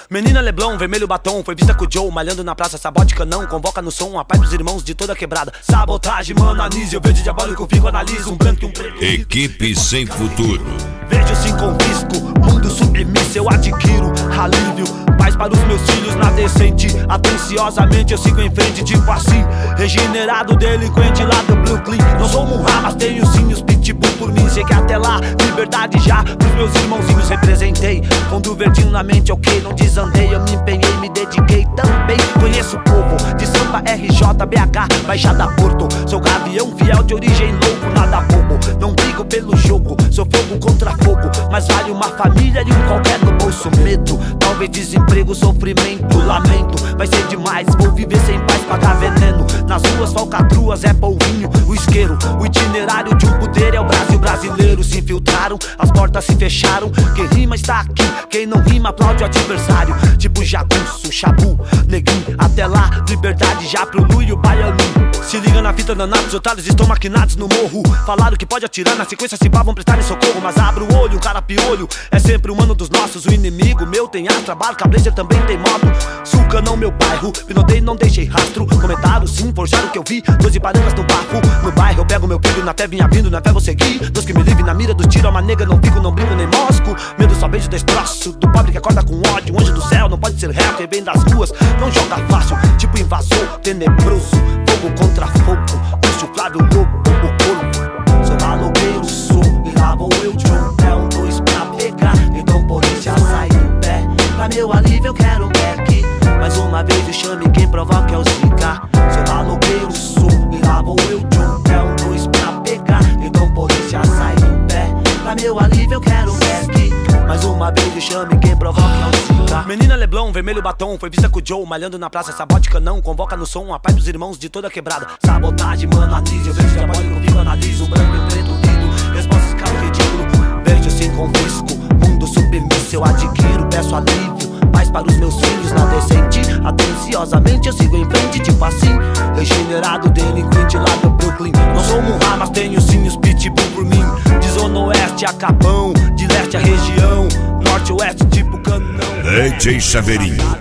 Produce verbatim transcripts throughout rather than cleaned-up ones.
Menina Leblon, vermelho batom, foi vista com o Joe, malhando na praça, sabote canão, convoca no som a paz dos irmãos de toda quebrada. Sabotagem, mano, anise, eu vejo diabólico, fico, analiso, um branco e um preto. Equipe sem futuro. Vejo sim, confisco, mundo submisso, eu adquiro alívio, paz para os meus filhos na decente. Atenciosamente eu sigo em frente, tipo assim, regenerado, delinquente lá do Brooklyn. Não sou Murra, mas tenho sim os pitbull por mim. Sei que até lá, liberdade já pros meus irmãozinhos representei. Fundo verdinho na mente, ok, não desandei. Eu me empenhei, me dediquei também. Conheço o povo de Sampa, R J, B H, Baixada, Porto. Sou gavião fiel de origem louco, nada bobo. Não brigo pelo jogo, sou fogo contra fogo. Mas vale uma família e um qualquer no bolso. Medo, talvez desemprego, sofrimento, lamento. Vai ser demais, vou viver sem paz, pagar veneno. Nas ruas, falcatruas, é polvinho, o isqueiro. O itinerário de um puteiro é o Brasil brasileiro. Se infiltraram, as portas se fecharam. Quem rima está aqui, quem não rima aplaude o adversário. Tipo jagunço, chabu, neguinho. Até lá, liberdade já pro Lu e o baianinho. Se liga na fita, danados, otários estão maquinados no morro. Falaram que pode atirar, na sequência se pá, vão prestar socorro. Mas abre o olho, o cara piolho é sempre humano dos nossos. O inimigo meu tem ar, trabalho, cabrecer também tem moto. Suca não meu bairro, pinotei, não deixei rastro. Comentaram sim, forjaram o que eu vi, doze baranas no bafo. No bairro eu pego meu filho, na fé vinha vindo, na fé vou seguir. Deus que me livre na mira dos tiros, uma nega, não fico, não brinco nem mosco. Medo só beijo destroço, do pobre que acorda com ódio. Um anjo do céu, não pode ser réu, quem vem das ruas não joga fácil, tipo invasor, tenebroso. Fogo contra fogo, puxo Flávio Lobo, o corpo. Sou malogueiro, sou, e lá vou eu de um pé, um dois pra pegar. Então por isso já sai do pé, pra meu alívio eu quero um back. Mais uma vez eu chame quem provoca é o Zika. Sou malogueiro, sou, e lá vou eu de um pé, um dois pra pegar. Então por isso já sai do pé, pra meu alívio eu quero um back. Mais uma vez eu chame quem provoca é o Zika. Menina Leblon, vermelho batom, foi vista com o Joe, malhando na praça, sabote canão, convoca no som a paz dos irmãos de toda quebrada. Sabotagem, mano, anise, eu vejo diabólico, fico, analiso, branco e preto, lido, respostas caro ridículo. Vejo sim, confisco, mundo submisso, eu adquiro, peço alívio, paz para os meus filhos na decente. Atenciosamente eu sigo em frente, tipo assim, regenerado, delinquente lá do Brooklyn. Não sou Murra, mas tenho sim os pitbull por mim. De zona oeste a Capão, de leste a região, norte oeste tipo Canão. D J Chaveirinho.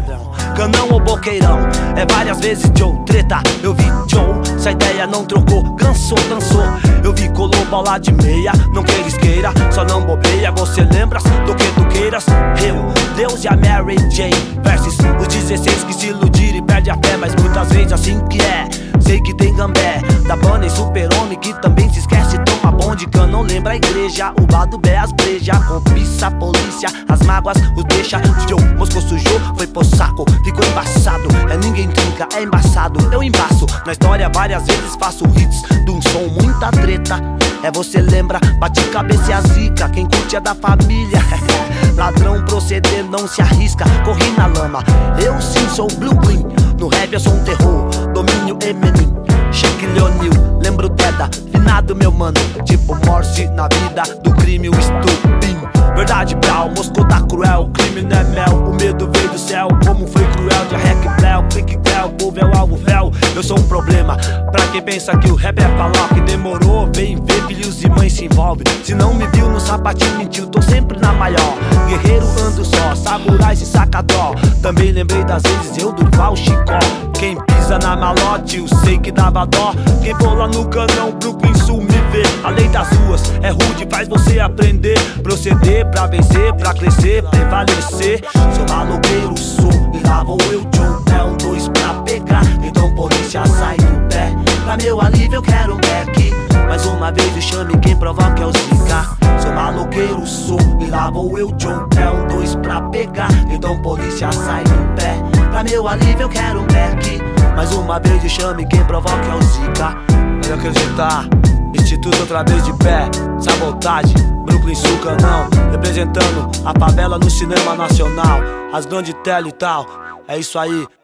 Canão ou Boqueirão, é várias vezes Joe, treta, eu vi Joe, se a ideia não trocou, cansou, dançou. Eu vi colou bola de meia, não queiras queira, só não bobeia, você lembras do que tu queiras? Eu, Deus e a Mary Jane, versus os dezesseis que se iludiram e perde a fé, mas muitas vezes assim que é. Sei que tem gambé, da banda e super-homem que também se esquece, toma bonde, canão lembra a igreja, o bar do Bé, as breja, cobiça a polícia, as mágoas os deixa. Joe, Moscou sujou, foi pro saco, ficou embaçado, é ninguém trinca, é embaçado, eu embaço. Na história várias vezes faço hits de um som, muita treta. É você lembra, bate cabeça e a zica, quem curte é da família. Ladrão proceder não se arrisca, corri na lama, eu sim sou Brooklyn. No rap eu sou um terror, domínio Eminem, Shaq Leonil, lembro Deda, finado meu mano, tipo Morse na vida do crime, o estupim. Verdade brau, Moscou tá cruel, o crime não é mel, o medo veio do céu, como foi cruel, de rec bléu, clique cléu, o povo é o alvo véu. Eu sou um problema, pra quem pensa que o rap é pra lá, que demorou, vem ver, filhos e mães se envolve. Se não me viu no sapatinho, mentiu, tô sempre na maior. Guerreiro ando só, samurais e sacadó. Também lembrei das vezes eu Durval Chicó. Quem pisa na malote, eu sei que dava dó. Quem for lá no Canão, Brooklyn Sul me vê. A lei das ruas é rude, faz você aprender. Proceder pra vencer, pra crescer, prevalecer. Sou malogueiro, sou, e lá vou eu de um pé, um dois pra pegar. Então por isso já sai do pé, pra meu alívio eu quero um back. Mais uma vez eu chame quem provoca é o Zika. Sou malogueiro, sou, e lá vou eu de um pé, um dois pra pegar. Então por isso já sai do pé, pra meu alívio eu quero um back. Mais uma vez eu chame quem provoca é o Zika. Pode acreditar, Instituto outra vez de pé, sabotagem, Brooklyn Sul Canão, representando a favela no cinema nacional, as grandes tela e tal. É isso aí,